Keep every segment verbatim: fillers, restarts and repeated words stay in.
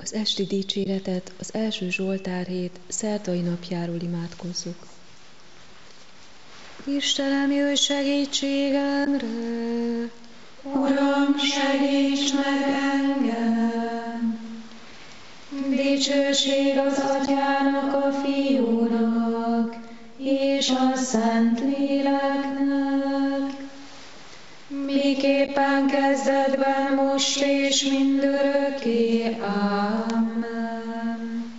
Az esti dicséretet az első Zsoltárhét szerdai napjáról imádkozzuk. Istenem, jöjj segítségemre! Uram, segíts meg engem! Dicsőség az Atyának, a Fiúnak és a Szentléleknek, miképpen kezdetben, most és mindörökké. Amen.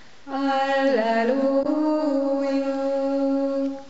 Alleluja!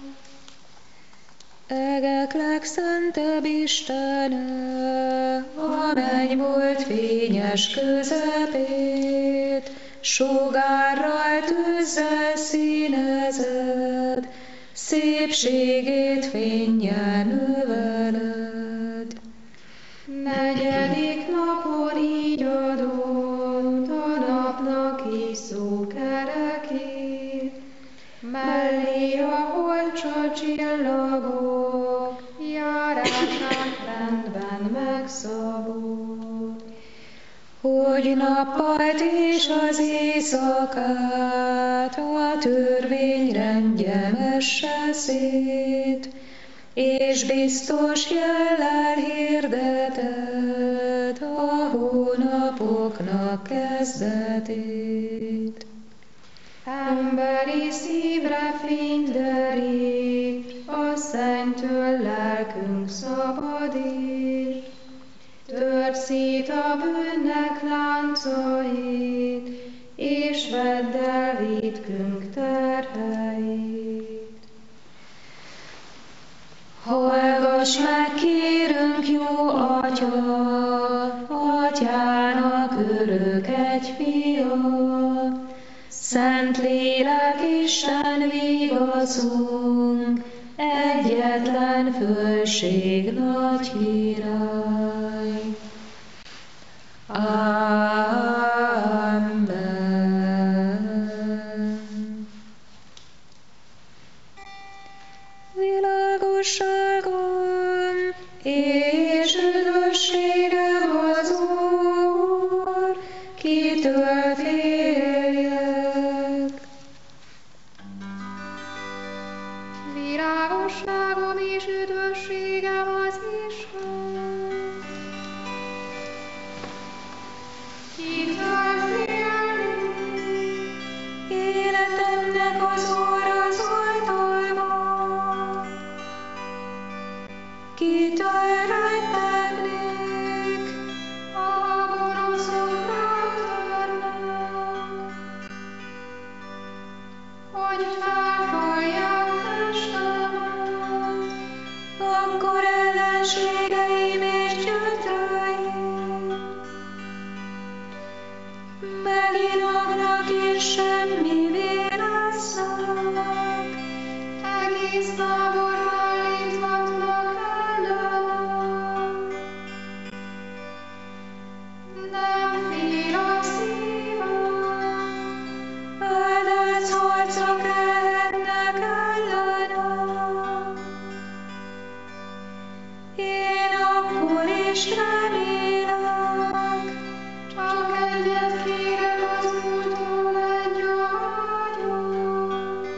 Egek legszentebb Istene, a mennybolt fényes közepét, sugárral, tűzzel színezed, szépségét fénnyel növeled. Negyedik napon így adott a napnak iszó kerekét, mellé a holcsa csillagok járását rendben megszabott, hogy nappalt és az éjszakát a törvény rendje messe szét, és biztos jellel hirdeted a hónapoknak kezdetét. Emberi szívre fényt derít, a Szennytől lelkünk szabadít, tört szét a bűnnek láncait, és vedd el vétkünk terheit. Hallgass meg, kérünk, jó Atya, Atyának örök egy fia, Szentlélek Isten vigaszunk, egyetlen fölség nagy király. Amen. Világosságom és üdvösségem az Úr, kitől féljek. Világosságom és üdvösségem az Isten, kitől félnék. Életemnek az Úr az oltalma, kitől rettegnék. A gonoszok rám törnek, hogy felfalják testemet. Akkor ellenségeim és gyötreim meginognak és semmivé lesznek. Egész tábor állíthatnak ellenem. Nem fél a szívem, Áldott harcok lehetnek ellenem. Én akkor is remélek, csak egyet kérek az Úrtól, egy áldjon,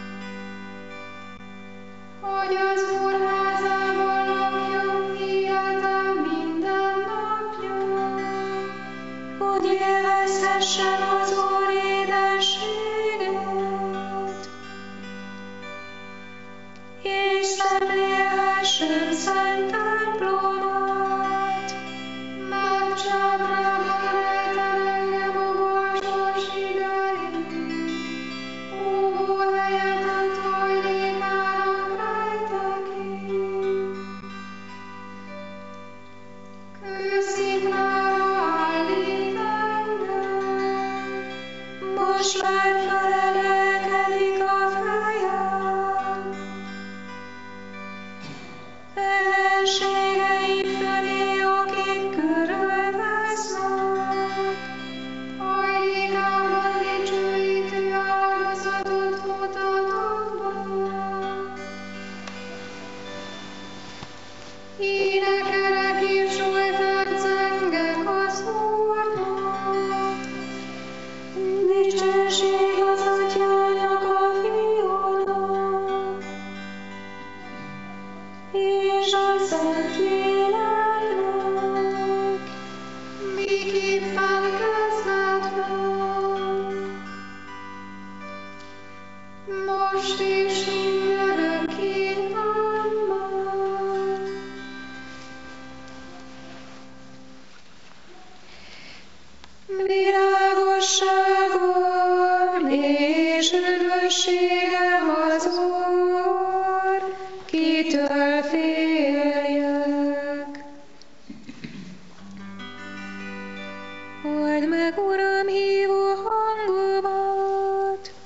hogy az Úr házában lakjak életem minden napja, hogy élvezhessem az Úr édességét, és szemlélhessem szent templomát. mert csátrában rejted engem a balsors idején, óvóhelyet ad hajlékának rejtek én. Kősziklára állít engem, Most már felemelkedik a fejem, ellenségeim fölé, akik körülvesznek. hajlékában dicsőítő áldozatot mutatok be. Énekelek és zsoltárt zengek az Úrnak, Régiképpen kezdetben, most és mindörökké. Amen. Világosságom és üdvösségem az Úr, kitől féljek. Halld meg, Uram, hívó hangomat,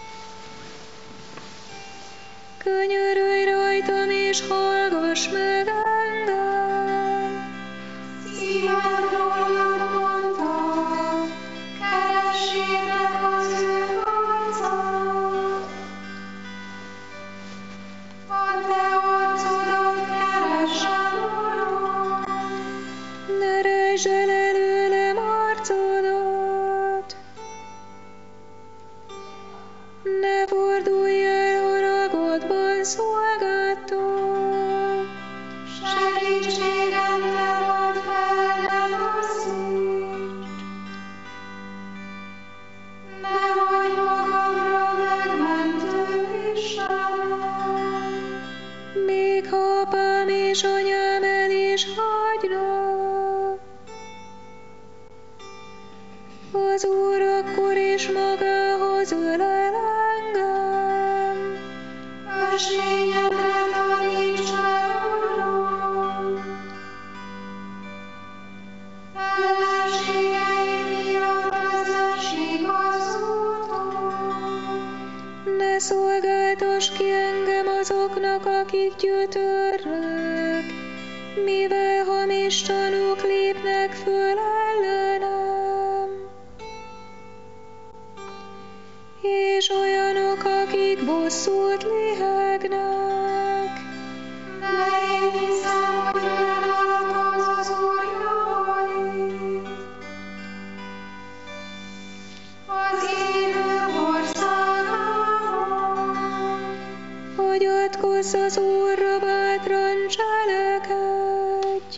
könyörülj rajtam és hallgass meg engem. Szívem rólad mondta, keressétek az ő arcát. A te arcodon keresem, Uram. Ne rejtsd el előlem arcodat, ne fordulj el haragodban szolgáltól. Segítségemre add fel, ne lassítsd. Ne hagyj magamra megmentő Istenem. Még ha apám és anyám el is hagynak, az Úr akkor is magához ölel engem. Ösvényedre taníts el, Uram, ellenségeim miatt vezessék az úton. Ne szolgáltass ki engem azoknak, akik gyötörnek, mivel hamis tanúk lépnek föl ellenem, és olyanok, akik bosszút lihegnek. De én hiszem, hogy megállom az Úr javait, az élők országában. Hagyatkozz az Úrra, bátran cselekedj,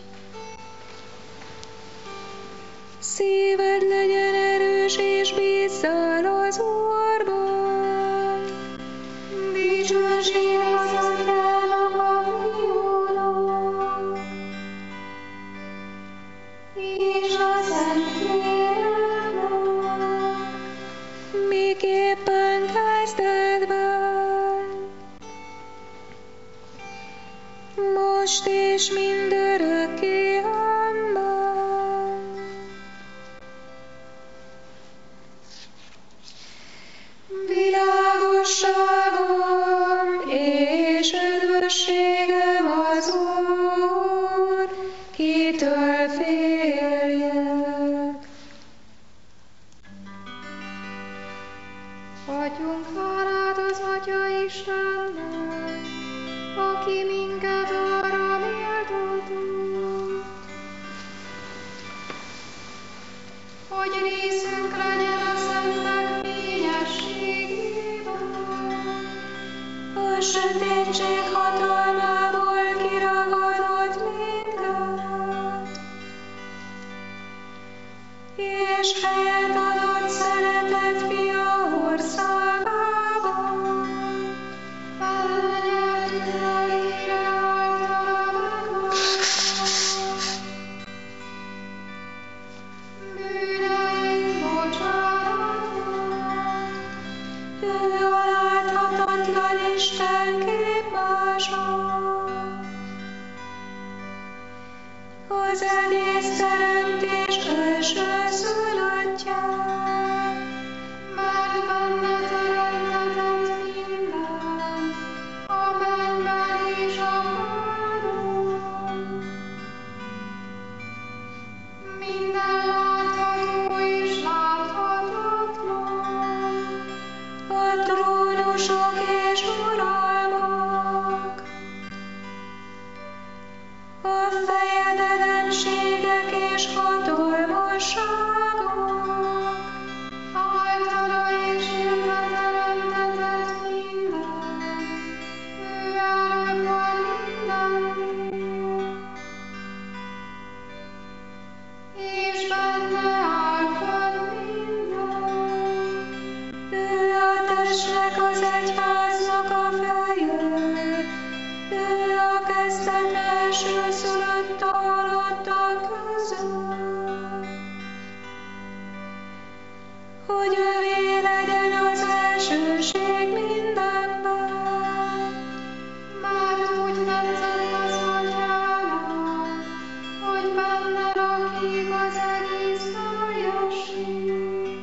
szíved legyen erős és bízzál az Úrban. Dicsőség az Atyának, a Fiúnak, és a Szentléleknek, miképpen kezdetben, most és mindörökké. Amen. Világosságom és üdvösségem az Úr, kitől féljek. Adjunk hálát az Atya Istennek, aki minket arra méltatott, hogy részünk legyen a szentek fényességében. A sötétség hatalmából kiragadott minket, és helyet adott szeretett Fia országában. Felnyertük lelkére általa megváltva, bűneink bocsánatát. Ő a láthatatlan Isten képmása, az egész teremtés elsőszülöttje, mert benne teremtett minden, a mennyben és a földön. Minden látható és láthatatlan, a trónusok és uralmak, a fejedelemségek és hatalmasságok, hogy övé legyen az elsőség mindenben. Mert úgy tetszett az Atyának, hogy benne lakik az egész teljesség,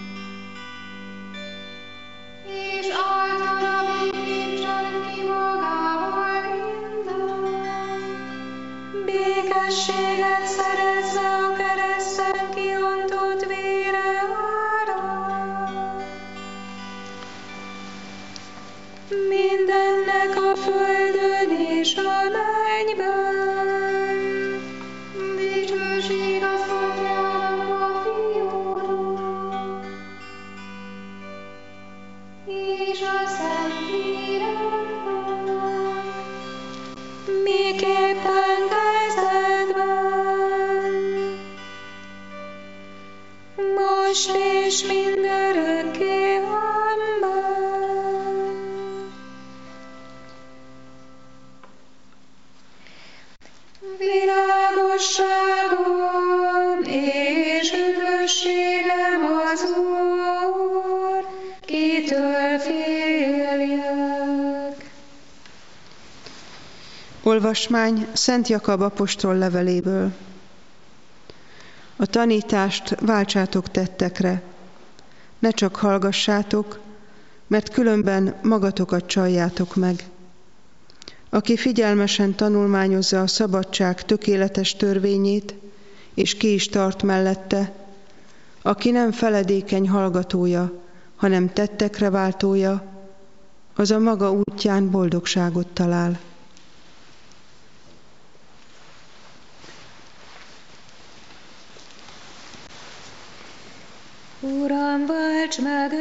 és általa békítsen ki magával minden. Békességet szerezze a kereszten kiontott vére árán. Mindennek a földön és a mennyben. Dicsőség az Atyának, a Fiúnak, és a Szentléleknek, Miképpen kezdetben, most és mindörökké. Amen. Világosságom és üdvösségem az Úr, kitől féljek. Olvasmány Szent Jakab apostol leveléből. A tanítást váltsátok tettekre, ne csak hallgassátok, mert különben magatokat csaljátok meg. Aki figyelmesen tanulmányozza a szabadság tökéletes törvényét, és ki is tart mellette, aki nem feledékeny hallgatója, hanem tettekre váltója, az a maga útján boldogságot talál. Uram, válts meg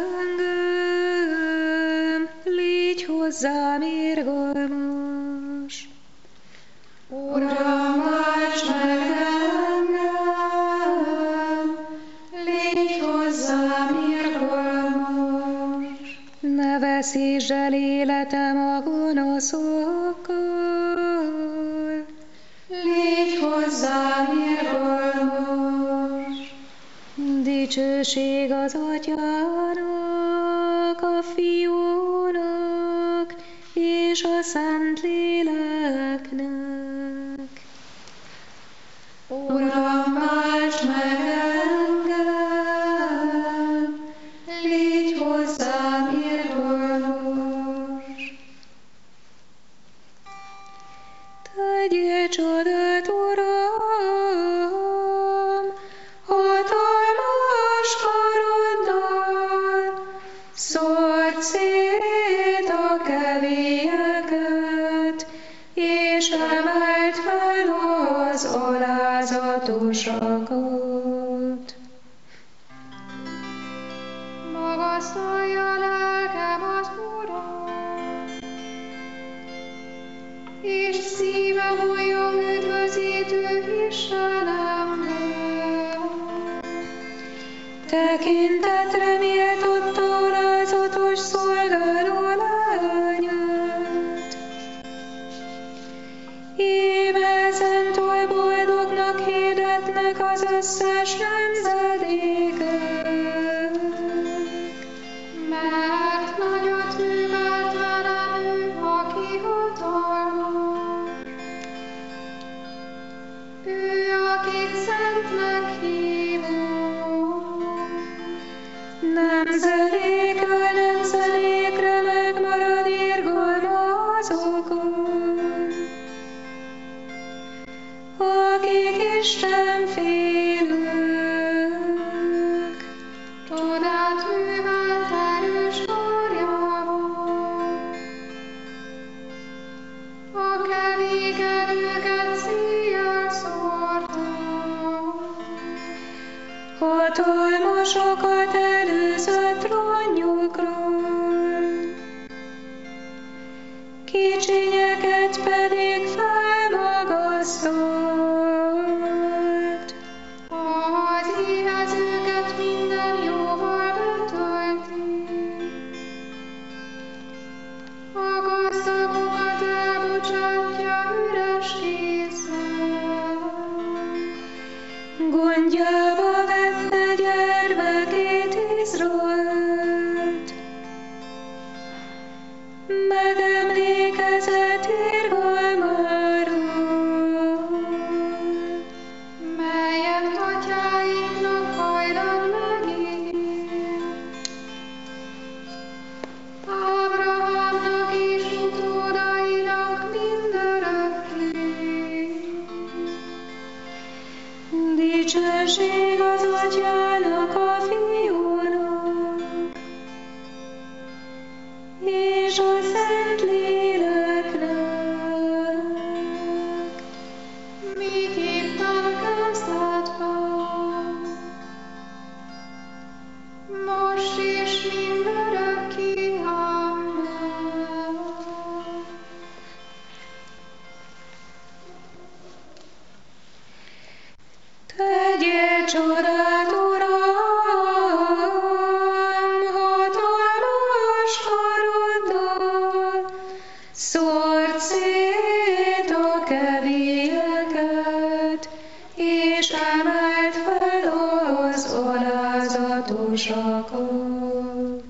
engem, légy hozzám irgalmas. Uram, válts meg engem, légy hozzám irgalmas. Ne veszítsd el életem a gonoszokkal. Légy hozzám irgalmas. Dicsőség az Atyának, a Fiúnak és a Szentléleknek. Uram, válts meg engem, légy hozzám irgalmas. Tegyél csodát, Uram, hatalmas karoddal, szórd szét a kevélyeket, és emeld fel az alázatosakat. Magasztalja lelkem az Urat, és szívem újjong üdvözítő Istenemre. Tekintetre méltott alázatos szolgáló lányát. Íme ezentől boldognak hirdetnek az összes nemzedékek. Mert nagyot művelt velem ő, aki hatalmas. Ő, akit szentnek hívunk. Nemzedékről nemzedékre megmarad irgalma azokon, akik Isten félők. Csodát művelt erős karjával. A kevék erőket széjjel szórta. Hatalmasokat előzött trónjukról, kicsinyeket pedig felmagasztalt. Az éhezőket minden jóval betölti. A gazdagokat elbocsátja üres kézzel. Gondjába vette gyermekét tudatosakat.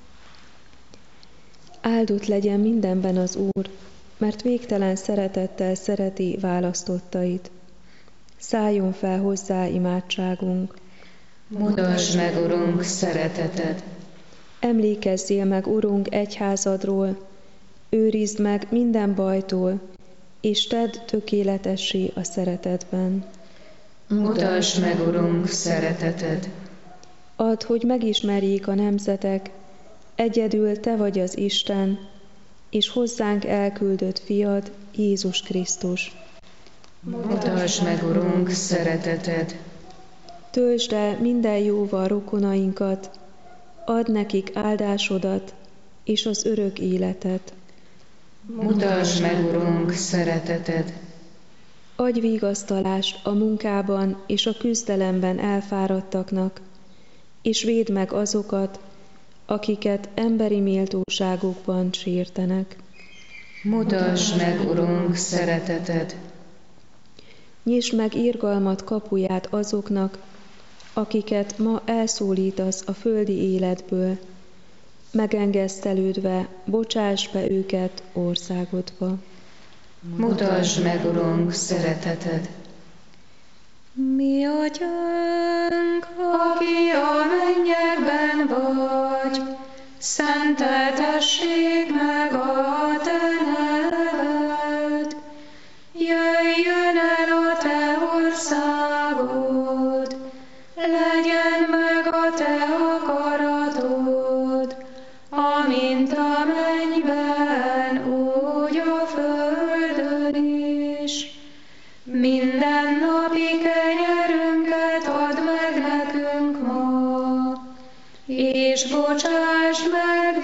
Áldott legyen mindenben az Úr, mert végtelen szeretettel szereti választottait. Szálljon fel hozzá imádságunk. Mutasd meg, Urunk, szereteted. Emlékezzél meg, Urunk, egyházadról, őrizd meg minden bajtól, és tedd tökéletessé a szeretetben. Mutasd meg, Urunk, szereteted. Add, hogy megismerjék a nemzetek, egyedül Te vagy az Isten, és hozzánk elküldött Fiad, Jézus Krisztus. Mutasd meg, Urunk, szereteted. Töltsd el minden jóval rokonainkat, add nekik áldásodat és az örök életet. Mutasd meg, Urunk, szereteted. Adj vigasztalást a munkában és a küzdelemben elfáradtaknak, és védd meg azokat, akiket emberi méltóságukban sértenek. Mutasd meg, Urunk, szereteted. Nyisd meg irgalmat kapuját azoknak, akiket ma elszólítasz a földi életből, megengesztelődve, bocsáss be őket országodba. Mutasd meg, Urunk, szereteted. Mi Atyánk, aki a mennyekben vagy, szenteltessék meg a te neved. Jöjjön el a te országod, legyen meg a te akaratod, amint a mennyben, úgy a földön is. Minden napi kenyerünket add meg nekünk ma, és bocsásd meg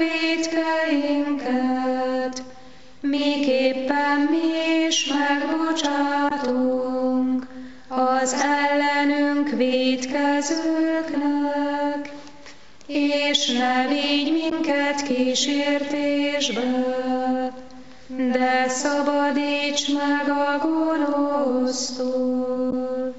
vétkeinket, miképpen mi is megbocsátunk az ellenünk vétkezőknek, és ne vigy minket kísértésbe, de szabadíts meg a gonosztól.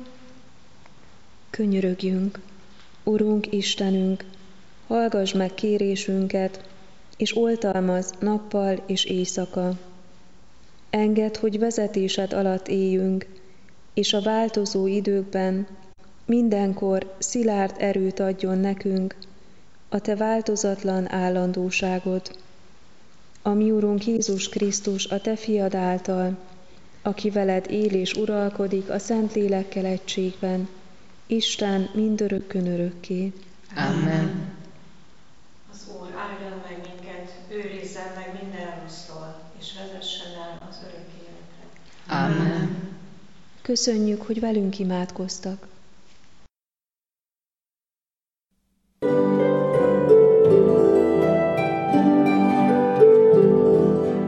Könyörögjünk, Urunk Istenünk, hallgass meg kérésünket, és oltalmazz nappal és éjszaka. Engedd, hogy vezetésed alatt éljünk, és a változó időkben mindenkor szilárd erőt adjon nekünk a te változatlan állandóságod. A mi Urunk Jézus Krisztus, a te fiad által, aki veled él és uralkodik a Szentlélekkel egységben, Isten mindörökkön örökké. Amen. Az Úr áldjon meg minket, őrizzen meg minden rossztól, és vezessen el az örök életre. Amen. Köszönjük, hogy velünk imádkoztak.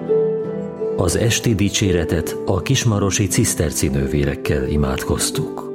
Az esti dicséretet a kismarosi ciszterci nővérekkel imádkoztuk.